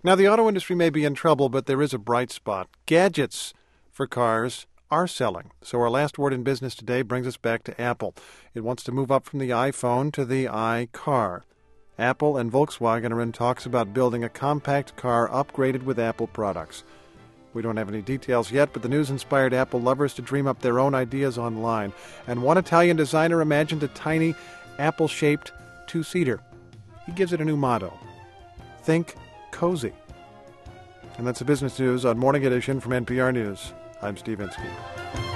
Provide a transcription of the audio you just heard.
Now, the auto industry may be in trouble, but there is a bright spot. Gadgets for cars are selling. So our last word in business today brings us back to Apple. It wants to move up from the iPhone to the iCar. Apple and Volkswagen are in talks about building a compact car upgraded with Apple products. We don't have any details yet, but the news inspired Apple lovers to dream up their own ideas online. And one Italian designer imagined a tiny apple-shaped two-seater. He gives it a new motto: Think Cozy. And that's the business news on Morning Edition from NPR News. I'm Steve Inskeep.